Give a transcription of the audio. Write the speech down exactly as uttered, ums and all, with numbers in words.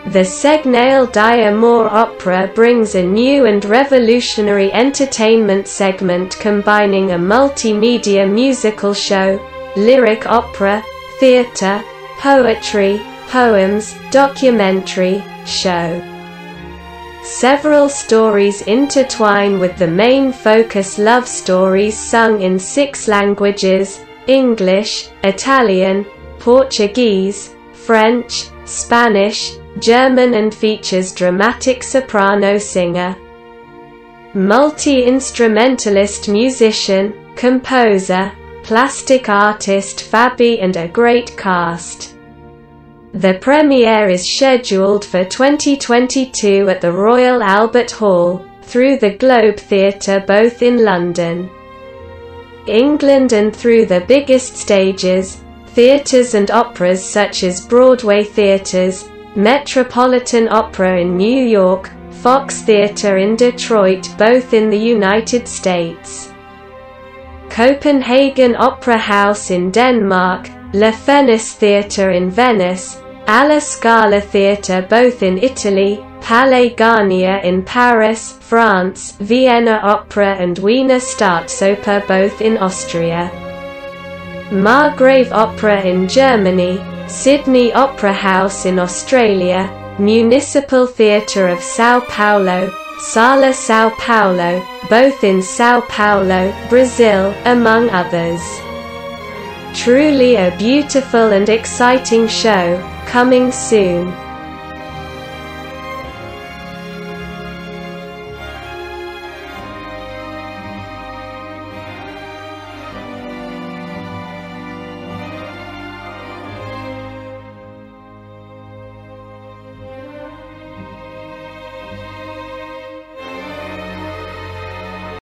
The Segnail d'Amour Opera brings a new and revolutionary entertainment segment combining a multimedia musical show, lyric opera, theatre, poetry, poems, documentary, show. Several stories intertwine with the main focus love stories sung in six languages: English, Italian, Portuguese, French, Spanish, German, and features dramatic soprano singer, multi-instrumentalist musician, composer, plastic artist Fabi, and a great cast. The premiere is scheduled for twenty twenty-two at the Royal Albert Hall, through the Globe Theatre both in London, England, and through the biggest stages, theatres and operas such as Broadway theatres, Metropolitan Opera in New York, Fox Theatre in Detroit both in the United States, Copenhagen Opera House in Denmark, La Fenice Theatre in Venice, Alla Scala Theatre both in Italy, Palais Garnier in Paris, France, Vienna Opera and Wiener Staatsoper both in Austria, Margrave Opera in Germany, Sydney Opera House in Australia, Municipal Theatre of São Paulo, Sala São Paulo, both in São Paulo, Brazil, among others. Truly a beautiful and exciting show, coming soon.